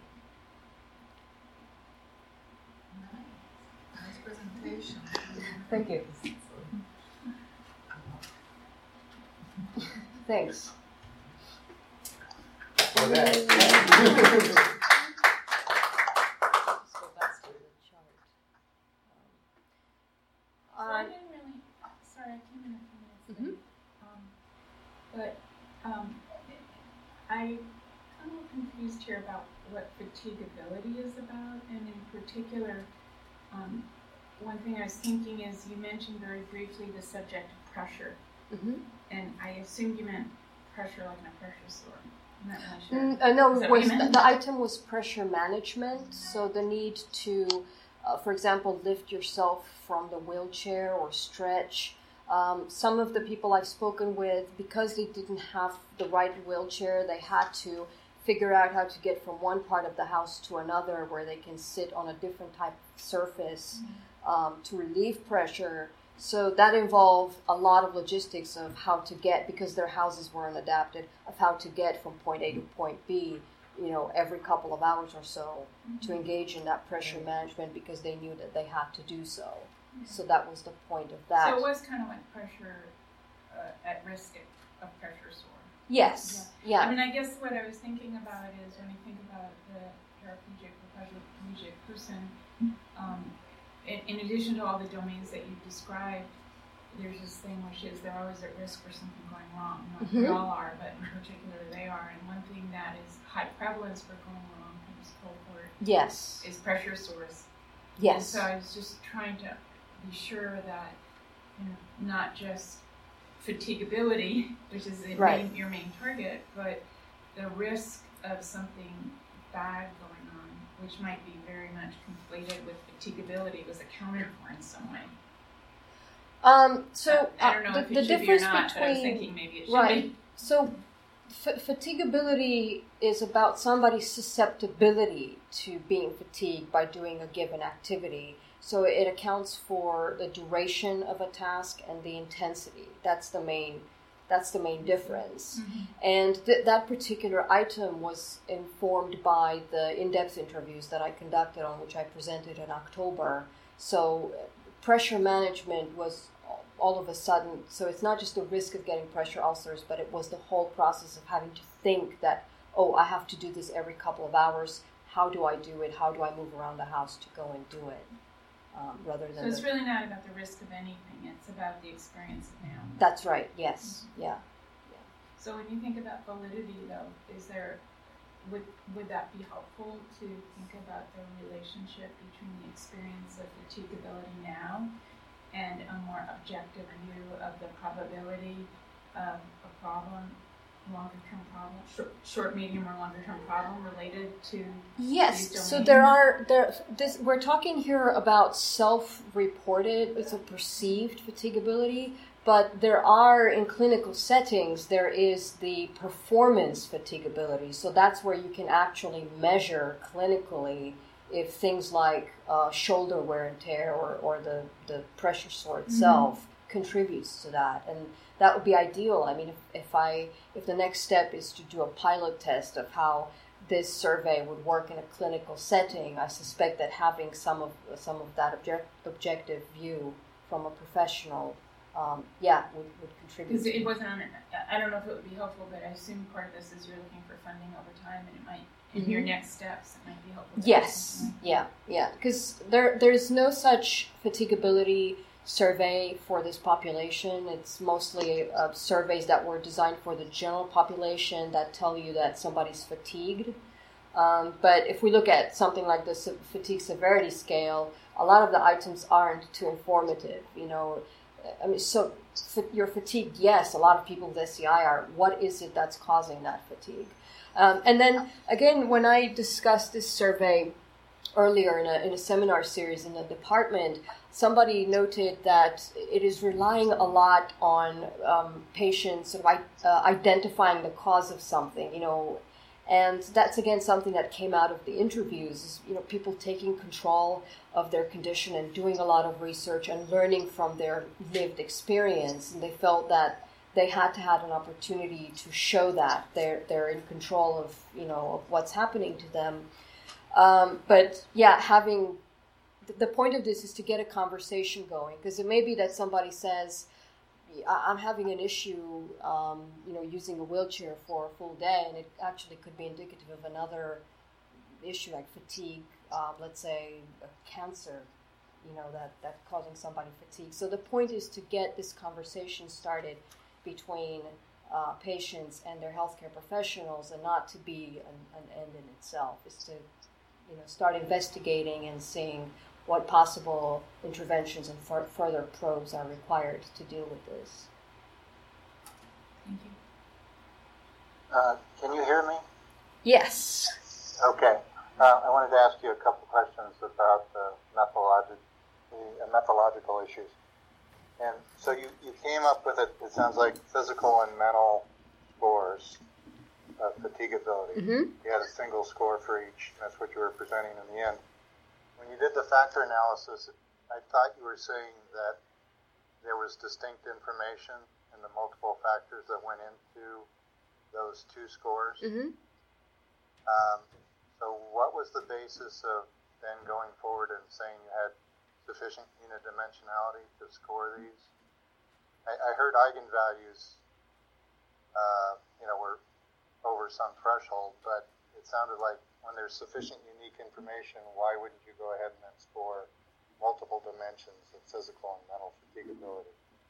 Nice presentation. Thank you. Thanks. For that. So that's the chart. So Um, I didn't really, sorry, I came in a few minutes late. Um, but um, I'm a little confused here about what fatigability is about, and in particular, um, one thing I was thinking is you mentioned very briefly the subject of pressure, mm-hmm. and I assumed you meant pressure like in a pressure sore. I'm not really sure. Mm, uh, no, Is that was, what you the, meant? the item was pressure management, so the need to, uh, for example, lift yourself from the wheelchair or stretch. Um, some of the people I've spoken with, because they didn't have the right wheelchair, they had to figure out how to get from one part of the house to another where they can sit on a different type of surface Mm-hmm. um, to relieve pressure. So that involved a lot of logistics of how to get, because their houses weren't adapted, of how to get from point A to point B, you know, every couple of hours or so, Mm-hmm. to engage in that pressure management because they knew that they had to do so. Yeah. So that was the point of that. So it was kind of like pressure uh, at risk of pressure sore. Yes, yeah. I mean, I guess what I was thinking about is when you think about the paraplegic or quadriplegic person, um, in, in addition to all the domains that you described, there's this thing which is they're always at risk for something going wrong. Not Mhm. we all are, but in particular they are. And one thing that is high prevalence for going wrong in this cohort Yes, is pressure sores. And yes. so I was just trying to be sure that, you know, not just fatigability, which is the Right. main, your main target, but the risk of something bad going on, which might be very much conflated with fatigability, was accounted for in some way. Um, so I don't know uh, if the, it the should be or difference not, but I was between thinking maybe it should right. be. So f- fatigability is about somebody's susceptibility to being fatigued by doing a given activity. So it accounts for the duration of a task and the intensity. That's the main. That's the main difference. Mm-hmm. And th- that particular item was informed by the in-depth interviews that I conducted, on which I presented in October. So uh, pressure management was all of a sudden, so it's not just the risk of getting pressure ulcers, but it was the whole process of having to think that, oh, I have to do this every couple of hours. How do I do it? How do I move around the house to go and do it? Um, rather than So it's the, really not about the risk of anything, it's about the experience of now. that's right. Yes. Yeah. So when you think about validity, though, is there would would that be helpful to think about the relationship between the experience of fatigability now and a more objective view of the probability of a problem, longer term problem, short, short medium, or longer term problem related to Yes, these so domains? there are there. This we're talking here about self-reported. It's a perceived fatigability, But there are, in clinical settings, there is the performance fatigability. So that's where you can actually measure clinically if things like uh, shoulder wear and tear or, or the, the pressure sore itself mm-hmm. contributes to that. And that would be ideal. I mean, if, if I if the next step is to do a pilot test of how this survey would work in a clinical setting, I suspect that having some of some of that object, objective view from a professional, um, yeah, would, would contribute. Because it wasn't on, I don't know if it would be helpful, but I assume part of this is you're looking for funding over time, and it might, in mm-hmm. your next steps, it might be helpful. Yes, like yeah, yeah, because there there's no such fatigability survey for this population. It's mostly uh, surveys that were designed for the general population that tell you that somebody's fatigued. Um, but if we look at something like the se- fatigue severity scale, a lot of the items aren't too informative. You know, I mean, so f- you're fatigued. Yes, a lot of people with S C I are. What is it that's causing that fatigue? Um, and then again, when I discussed this survey earlier in a, in a seminar series in the department, somebody noted that it is relying a lot on um, patients sort of uh, identifying the cause of something, you know, and that's again something that came out of the interviews, is, you know, people taking control of their condition and doing a lot of research and learning from their lived experience, and they felt that they had to have an opportunity to show that they're they're in control of, you know, of what's happening to them. Um, but yeah, having the point of this is to get a conversation going, because it may be that somebody says, I'm having an issue, um, you know, using a wheelchair for a full day, and it actually could be indicative of another issue like fatigue, uh, let's say a cancer, you know, that, that causing somebody fatigue. So the point is to get this conversation started between uh, patients and their healthcare professionals, and not to be an, an end in itself. Is to, you know, start investigating and seeing what possible interventions and f- further probes are required to deal with this. Thank you. Uh, can you hear me? Yes. Okay. Uh, I wanted to ask you a couple questions about the methodologic, the methodological issues. And so you, you came up with, it, it sounds like, physical and mental scores of fatigability. Mm-hmm. You had a single score for each, and that's what you were presenting in the end. When you did the factor analysis, I thought you were saying that there was distinct information in the multiple factors that went into those two scores. Mm-hmm. Um, so what was the basis of then going forward and saying you had sufficient unidimensionality to score these? I, I heard eigenvalues, uh, you know, were over some threshold, but it sounded like when there's sufficient unique information, why wouldn't you go ahead and then score multiple dimensions of physical and mental fatigability?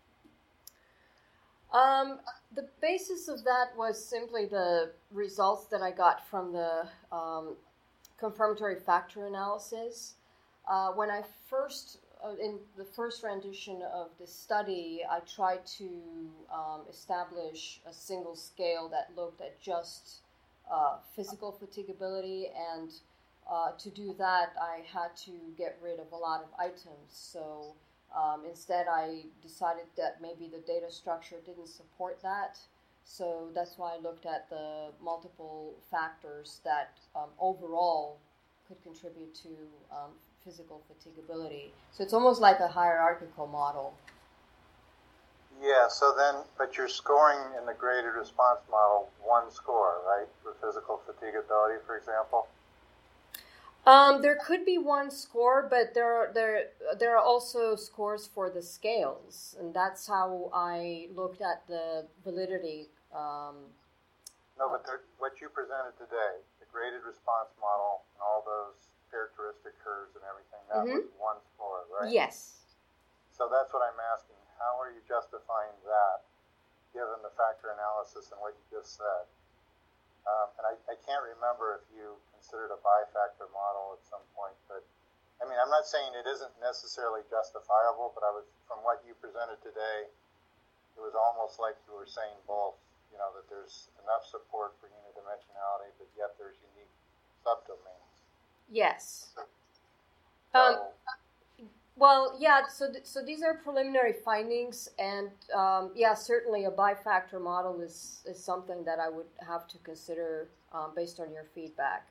Um, the basis of that was simply the results that I got from the um, confirmatory factor analysis. Uh, when I first, uh, in the first rendition of this study, I tried to um, establish a single scale that looked at just uh, physical fatigability, and uh, to do that, I had to get rid of a lot of items. So um, instead, I decided that maybe the data structure didn't support that. So that's why I looked at the multiple factors that um, overall could contribute to um, physical fatigability. So it's almost like a hierarchical model. Yeah, so then, but you're scoring in the graded response model one score, right, for physical fatigability, for example? Um, there could be one score, but there are, there, there are also scores for the scales, and that's how I looked at the validity. Um, no, but there, what you presented today, the graded response model and all those characteristic curves and everything, that mm-hmm. was one score, right? Yes. So that's what I'm asking. How are you justifying that, given the factor analysis and what you just said? Um, and I, I can't remember if you considered a bifactor model at some point, but I mean, I'm not saying it isn't necessarily justifiable, but I was, from what you presented today, it was almost like you were saying both, you know, that there's enough support for unidimensionality, but yet there's unique subdomains. Yes. So, um, so, Well, yeah, so th- so these are preliminary findings, and um, yeah, certainly a bifactor model is, is something that I would have to consider um, based on your feedback.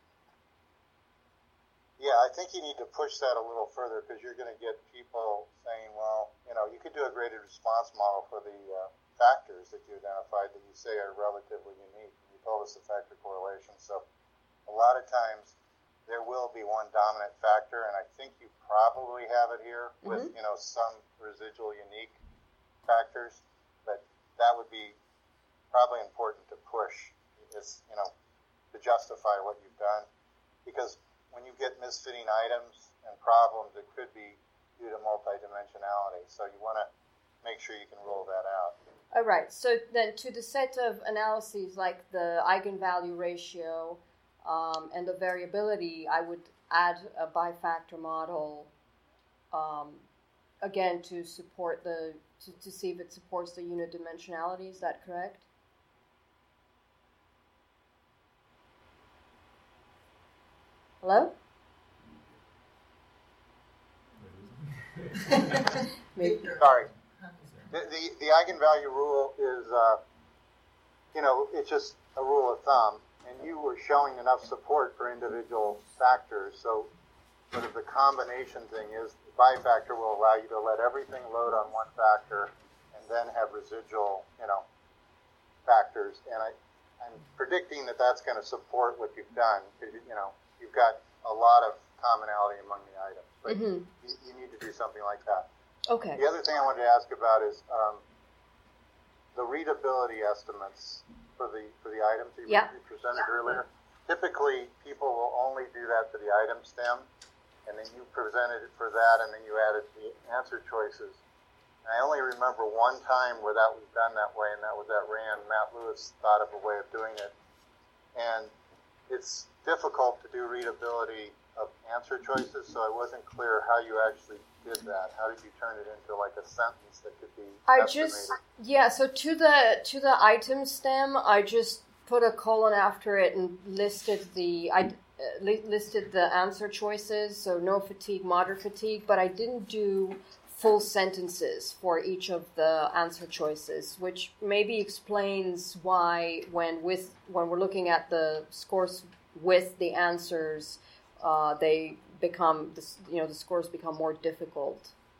Yeah, I think you need to push that a little further because you're going to get people saying, well, you know, you could do a graded response model for the uh, factors that you identified that you say are relatively unique. You told us the factor correlation, so a lot of times there will be one dominant factor, and I think you probably have it here with, mm-hmm. you know, some residual unique factors, but that would be probably important to push, is, you know, to justify what you've done, because when you get misfitting items and problems, it could be due to multidimensionality, so you want to make sure you can rule that out. All right, so then to the set of analyses like the eigenvalue ratio, Um, and the variability, I would add a bifactor model, um, again, to support the, to, to see if it supports the unit dimensionality. Is that correct? Hello? Sorry. The, the, the eigenvalue rule is, uh, you know, it's just a rule of thumb. And you were showing enough support for individual factors, so sort of the combination thing is bifactor will allow you to let everything load on one factor and then have residual, you know, factors. And I, I'm predicting that that's going to support what you've done because, you know, you've got a lot of commonality among the items, but mm-hmm. you, you need to do something like that. Okay. The other thing I wanted to ask about is um, the readability estimates for the for the items you, yeah. you presented earlier. Typically, people will only do that to the item stem, and then you presented it for that, and then you added the answer choices. And I only remember one time where that was done that way, and that was at RAND. Matt Lewis thought of a way of doing it. And it's difficult to do readability of answer choices, so I wasn't clear how you actually did that. How did you turn it into like a sentence that could be I estimated? just yeah so to the to the item stem I just put a colon after it and listed the I uh, li- listed the answer choices, so no fatigue, moderate fatigue, but I didn't do full sentences for each of the answer choices, which maybe explains why when with when we're looking at the scores with the answers, uh, they become, you know, the scores become more difficult.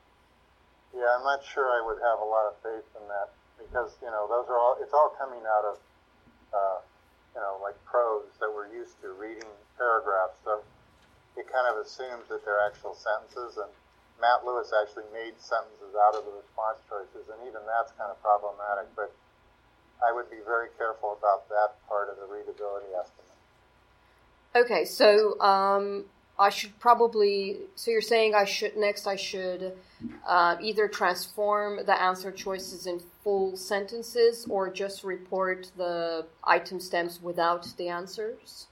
Yeah, I'm not sure I would have a lot of faith in that because, you know, those are all, it's all coming out of, uh, you know, like prose that we're used to, reading paragraphs. So it kind of assumes that they're actual sentences, and Matt Lewis actually made sentences out of the response choices, and even that's kind of problematic. But I would be very careful about that part of the readability estimate. Okay, so um, I should probably, so you're saying I should, next I should uh, either transform the answer choices in full sentences or just report the item stems without the answers?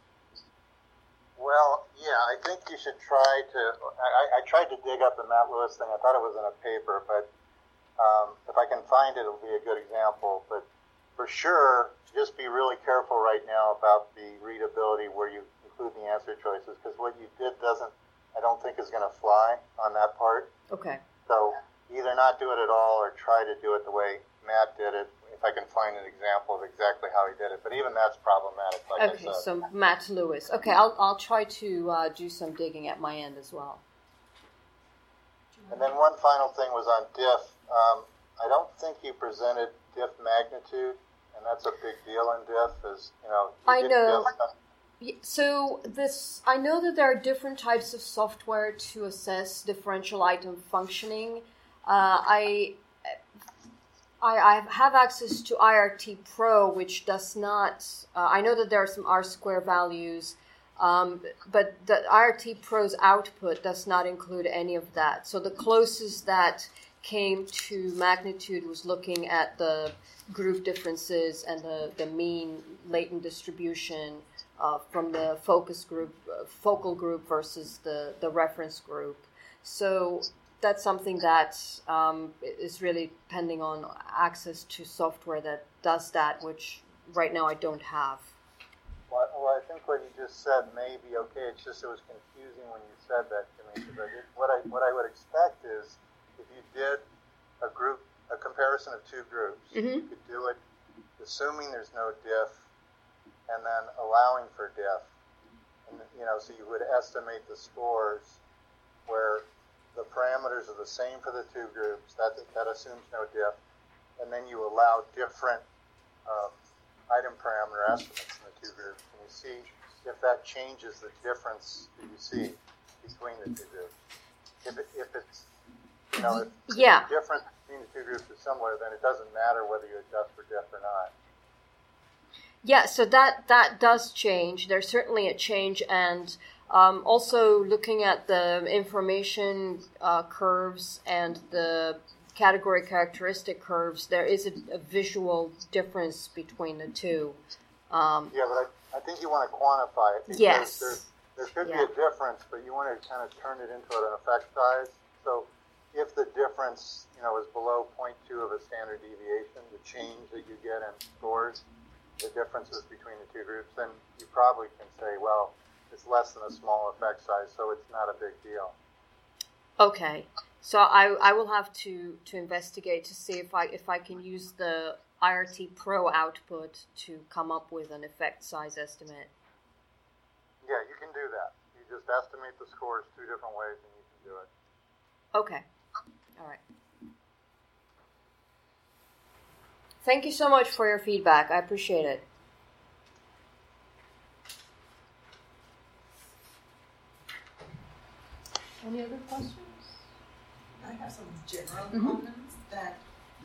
Well, yeah, I think you should try to, I, I tried to dig up the Matt Lewis thing. I thought it was in a paper, but um, if I can find it, it'll be a good example. But for sure, just be really careful right now about the readability where you include the answer choices, because what you did doesn't, I don't think is going to fly on that part. Okay. So either not do it at all or try to do it the way Matt did it, if I can find an example of exactly how he did it. But even that's problematic, like okay, I said. So Matt Lewis. Okay, I'll I'll try to uh, do some digging at my end as well. And then one final thing was on diff. Um, I don't think you presented diff magnitude, and that's a big deal in diff. Is you know. You I know. Diff, So this, I know that there are different types of software to assess differential item functioning. Uh, I, I I have access to I R T Pro, which does not. Uh, I know that there are some R square values, um, but the I R T Pro's output does not include any of that. So the closest that came to magnitude was looking at the group differences and the, the mean latent distribution uh, from the focus group, uh, focal group versus the, the reference group. So that's something that um, is really depending on access to software that does that, which right now I don't have. Well, well, I think what you just said may be okay. It's just it was confusing when you said that to me. Because I did, what I what I would expect is if you did a group, a comparison of two groups, Mm-hmm. you could do it assuming there's no diff, and then allowing for diff. And, you know, so you would estimate the scores where the parameters are the same for the two groups. That that assumes no diff, and then you allow different um, item parameter estimates in the two groups, and you see if that changes the difference that you see between the two groups. If it, if it's you know if Yeah. the difference between the two groups is similar, then it doesn't matter whether you adjust for diff or not. Yeah, so that, that does change. There's certainly a change, and um, also looking at the information uh, curves and the category characteristic curves, there is a, a visual difference between the two. Um, Yeah, but I, I think you want to quantify it. Because Yes. There, there could Yeah. be a difference, but you want to kind of turn it into an effect size. So if the difference, you know, is below zero point two of a standard deviation, the change that you get in scores, the differences between the two groups, then you probably can say, well, it's less than a small effect size, so it's not a big deal. Okay, so I I will have to, to investigate to see if I if I can use the I R T Pro output to come up with an effect size estimate. Yeah, you can do that. You just estimate the scores two different ways, and you can do it. Okay, all right. Thank you so much for your feedback. I appreciate it. Any other questions? I have some general Mhm. comments that,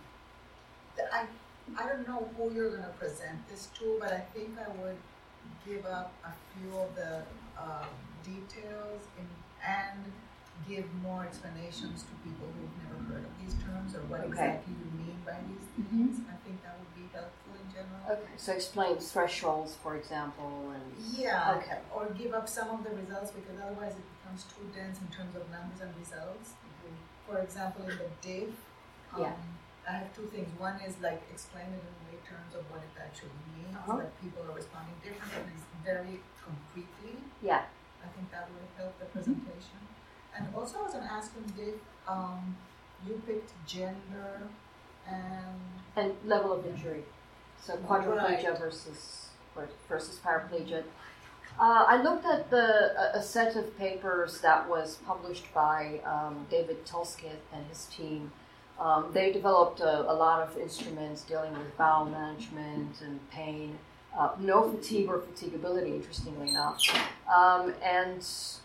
that I I don't know who you're going to present this to, but I think I would give up a few of the um, details in, and give more explanations to people who've never heard of these terms or what Okay. exactly you mean by these things. I think that would be helpful in general. Okay, so explain thresholds, for example, and Yeah, Okay. or give up some of the results because otherwise it becomes too dense in terms of numbers and results. For example, in the diff, um, Yeah. I have two things. One is like explain it in lay terms of what it actually means, Uh-huh. that people are responding differently, very concretely. yeah. I think that would help the presentation. And also, as an asking diff, um, you picked gender and And level of injury. So quadriplegia Right. versus versus paraplegia. Uh, I looked at the a, a set of papers that was published by um, David Tulsketh and his team. Um, they developed a, a lot of instruments dealing with bowel management and pain. Uh, no fatigue or fatigability, interestingly enough. Um, and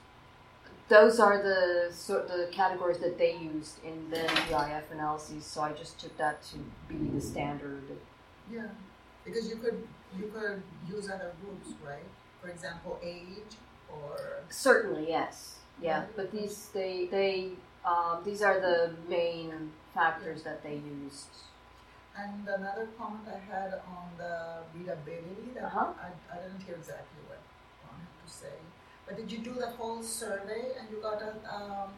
those are the sort the categories that they used in the N P I F analyses. So I just took that to be the standard. yeah, because you could you could use other groups, right? For example, age or Certainly, yes, yeah. Right. But these they they um, these are the main factors that they used. And another comment I had on the readability that Uh-huh. I, I didn't hear exactly what you wanted to say. But did you do the whole survey and you got a um,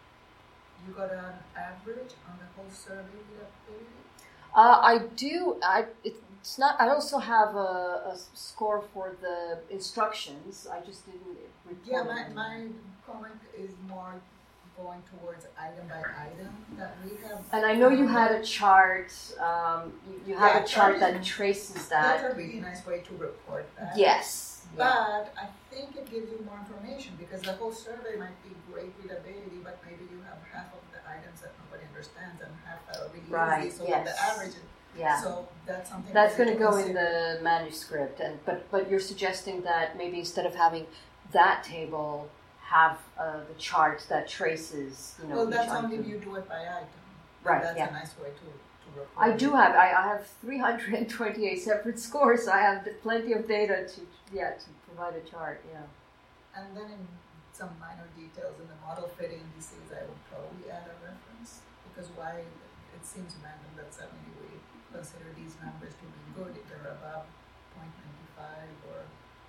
you got an average on the whole survey readability? Uh, I do. I it's not. I also have a, a score for the instructions. I just didn't report. Yeah, my, them. my comment is more going towards item by item that we have. And I know you had a chart. Um, you, you have Yeah, a chart chart. that traces That's that. a really nice way to report that. Yes. Yeah. But I think it gives you more information because the whole survey might be great readability, but maybe you have half of the items that nobody understands and half that are really Right, easy. So yes. the average, Yeah. so that's something. That's for going you to go in consider. the manuscript, and but but you're suggesting that maybe instead of having that table, have uh, the chart that traces, you know, Well, each that's only item. if you do it by item. Right, That's yeah. a nice way to, to report. I it. do have. I, I have three hundred twenty-eight separate scores. So I have plenty of data to yeah to provide a chart. Yeah. And then in some minor details in the model fit indices, I would probably add a reference because why it seems random that suddenly we consider these numbers to be good if they're above zero point nine five or.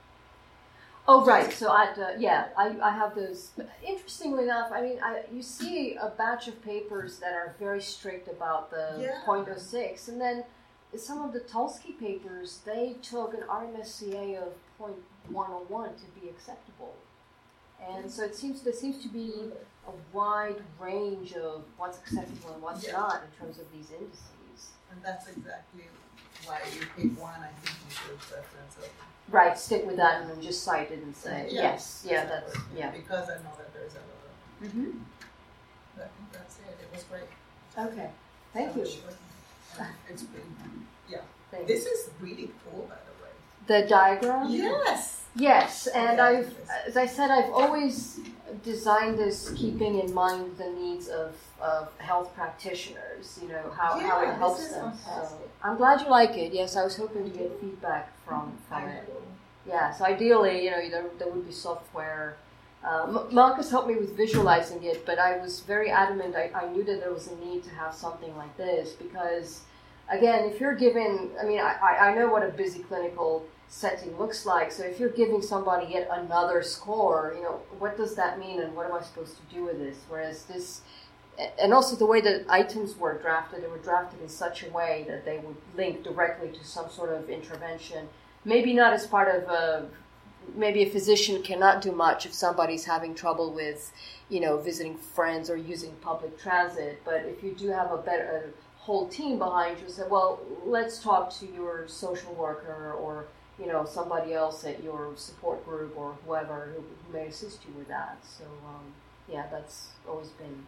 Oh right. So I uh, yeah I, I have those. But interestingly enough, I mean I you see a batch of papers that are very strict about the Yeah. point oh six, and then some of the Tulski papers, they took an R M S C A of zero point one oh one to be acceptable. And so it seems there seems to be a wide range of what's acceptable and what's Yeah. not in terms of these indices. And that's exactly why you pick one. I think you should preference it. Right, stick with that and then just cite it and say, Yeah. yes, yeah, that's, yeah. Because I know that there's a lot of, Mm-hmm. but I think that's it. It was great. Okay, thank you. Short. And It's been, yeah. Thank you. This is really cool, by the way. The diagram? Yes. Yes, and Yeah, I've, yes. as I said, I've always designed this keeping in mind the needs of, of health practitioners, you know, how, how Yeah, it helps this is them. So fantastic. I'm glad you like it. Yes, I was hoping to get feedback from, from I it. know. Yeah, so ideally, you know, there, there would be software. Um, Marcus helped me with visualizing it, but I was very adamant. I, I knew that there was a need to have something like this because, again, if you're given, I mean, I, I know what a busy clinical setting looks like. So if you're giving somebody yet another score, you know, what does that mean and what am I supposed to do with this? Whereas this, and also the way that items were drafted, they were drafted in such a way that they would link directly to some sort of intervention. Maybe not as part of a, maybe a physician cannot do much if somebody's having trouble with, you know, visiting friends or using public transit. But if you do have a better a whole team behind you, say, well, let's talk to your social worker or, you know, somebody else at your support group or whoever who, who may assist you with that. So, um, yeah, that's always been.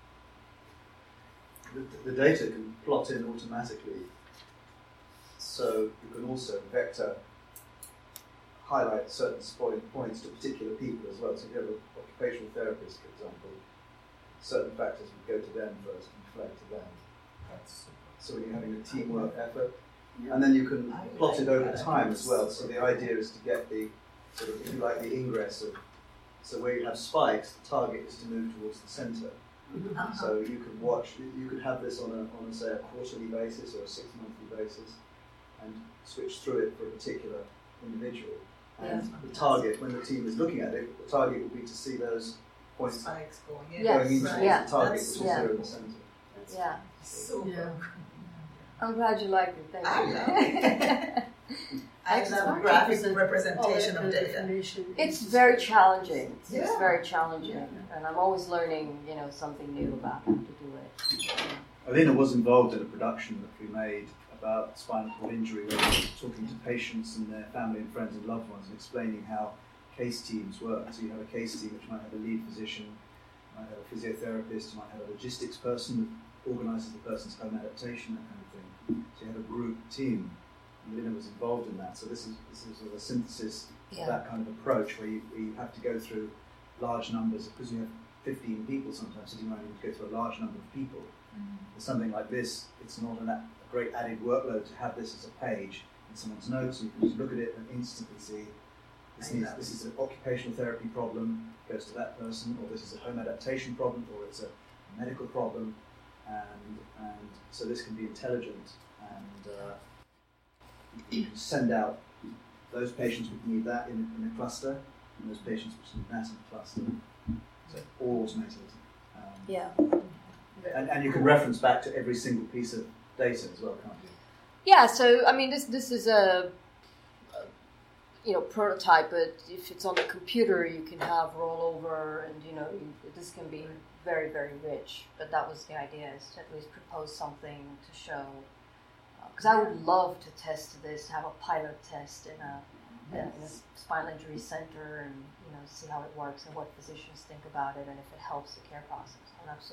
The, the data can plot in automatically, so you can also vector highlight certain point, points to particular people as well. So if you have an occupational therapist, for example, certain factors would go to them first and flag to them. That's So when you're having a teamwork effort, and then you can plot it over time as well. So the idea is to get the sort of, if you like, the ingress of. So where you have spikes, the target is to move towards the centre. Uh-huh. So you could watch, you could have this on a, on a, say, a quarterly basis or a six monthly basis, and switch through it for a particular individual. And Yeah. the target, when the team is looking at it, the target will be to see those points Spikes going in. Yes, going into right. yeah. the target, That's which is yeah. there in the centre. Yeah, Super. Yeah. I'm glad you like it. Thank I you. love it. I love graphic representation of data. It's very challenging. It's Yeah. very challenging, and I'm always learning, you know, something new about how to do it. Alina was involved in a production that we made about spinal cord injury, where we were talking to patients and their family and friends and loved ones and explaining how case teams work. So you have a case team which might have a lead physician, you might have a physiotherapist, you might have a logistics person who organises the person's home adaptation, that kind of thing. So you have a group team. And Alina was involved in that. So this is this is sort of a synthesis Yeah. of that kind of approach where you, where you have to go through large numbers, because you have fifteen people sometimes sitting around, you have to go through a large number of people. For something like this, it's not an, a great added workload to have this as a page in someone's notes, and you can just look at it and instantly see this, I needs, know. this is an occupational therapy problem, goes to that person, or this is a home adaptation problem, or it's a medical problem, and and so this can be intelligent, and uh, you can send out those patients which need that in, in a cluster, and those patients which need that in a cluster. So all automated. Um, Yeah. and, and you can reference back to every single piece of data as well, can't you? Yeah. So I mean, this this is a, a you know prototype, but if it's on the computer, you can have rollover, and you know you, this can be very very rich. But that was the idea, is to at least propose something to show. Because I would love to test this, have a pilot test in a, in a spinal injury center, and you know see how it works and what physicians think about it, and if it helps the care process. I'm absolutely